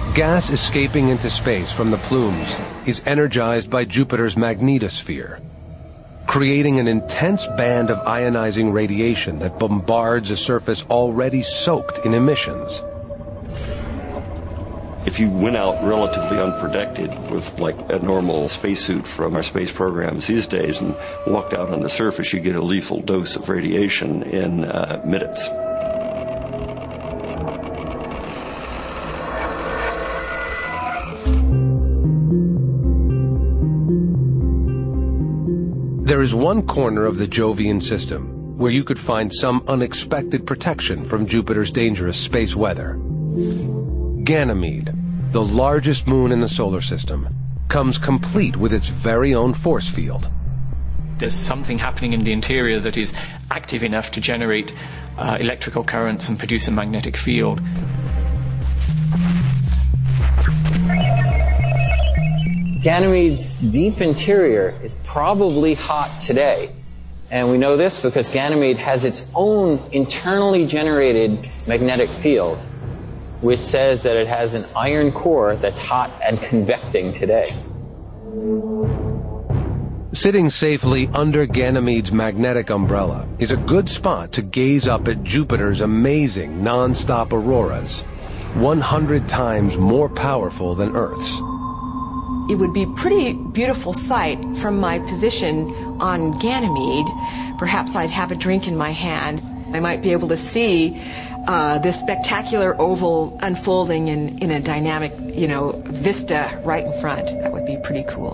Gas escaping into space from the plumes is energized by Jupiter's magnetosphere, creating an intense band of ionizing radiation that bombards a surface already soaked in emissions. If you went out relatively unprotected with like a normal spacesuit from our space programs these days and walked out on the surface, you get a lethal dose of radiation in minutes. There is one corner of the Jovian system where you could find some unexpected protection from Jupiter's dangerous space weather. Ganymede, the largest moon in the solar system, comes complete with its very own force field. There's something happening in the interior that is active enough to generate electrical currents and produce a magnetic field. Ganymede's deep interior is probably hot today. And we know this because Ganymede has its own internally generated magnetic field, which says that it has an iron core that's hot and convecting today. Sitting safely under Ganymede's magnetic umbrella is a good spot to gaze up at Jupiter's amazing non-stop auroras, 100 times more powerful than Earth's. It would be a pretty beautiful sight from my position on Ganymede. Perhaps I'd have a drink in my hand. I might be able to see this spectacular oval unfolding in a dynamic, vista right in front. That would be pretty cool.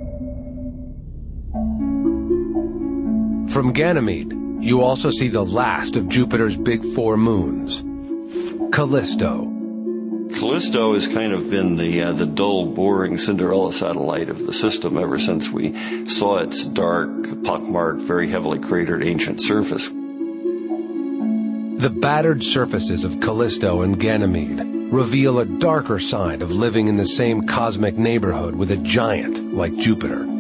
From Ganymede, you also see the last of Jupiter's big four moons, Callisto. Callisto has kind of been the dull, boring Cinderella satellite of the system ever since we saw its dark, pockmarked, very heavily cratered ancient surface. The battered surfaces of Callisto and Ganymede reveal a darker side of living in the same cosmic neighborhood with a giant like Jupiter.